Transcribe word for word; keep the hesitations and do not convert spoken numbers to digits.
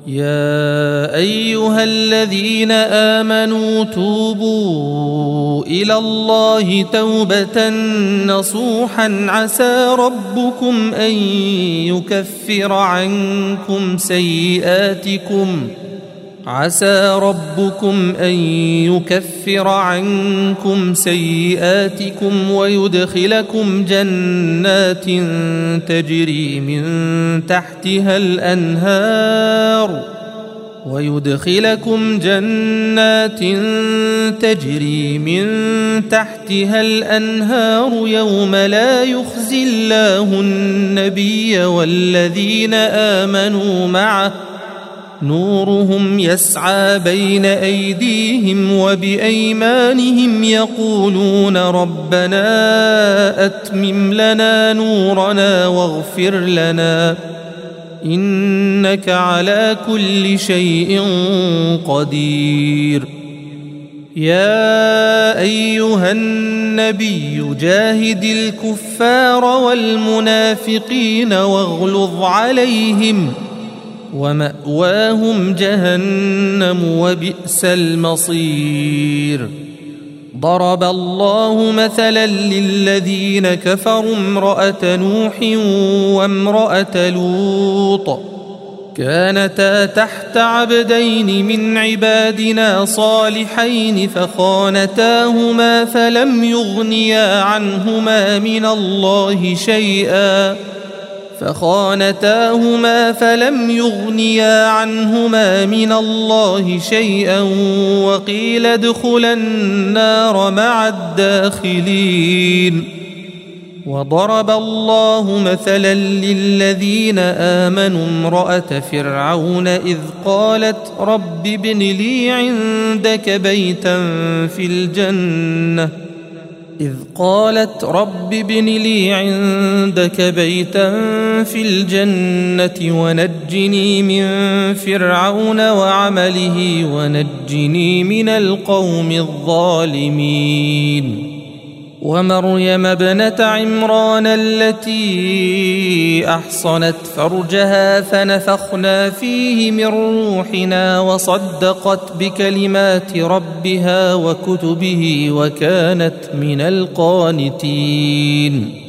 يا أيها الذين آمنوا توبوا إلى الله توبة نصوحا عسى ربكم أن يكفر عنكم سيئاتكم عسى ربكم أن يكفر عنكم سيئاتكم ويدخلكم جنات تجري من تحتها الأنهار ويدخلكم جنات تجري من تحتها الأنهار يوم لا يخزي الله النبي والذين آمنوا معه نورهم يسعى بين أيديهم وبأيمانهم يقولون ربنا أتمم لنا نورنا واغفر لنا إنك على كل شيء قدير. يا أيها النبي جاهد الكفار والمنافقين واغلظ عليهم ومأواهم جهنم وبئس المصير. ضرب الله مثلا للذين كفروا امرأة نوح وامرأة لوط كانتا تحت عبدين من عبادنا صالحين فخانتاهما فلم يغنيا عنهما من الله شيئا فخانتاهما فلم يغنيا عنهما من الله شيئا وقيل ادخلا النار مع الداخلين. وضرب الله مثلا للذين آمنوا امرأة فرعون إذ قالت رب ابن لي عندك بيتا في الجنة إذ قالت رب ابن لي عندك بيتا في الجنة ونجني من فرعون وعمله ونجني من القوم الظالمين. ومريم ابنة عمران التي أحصنت فرجها فنفخنا فيه من روحنا وصدقت بكلمات ربها وكتبه وكانت من القانتين.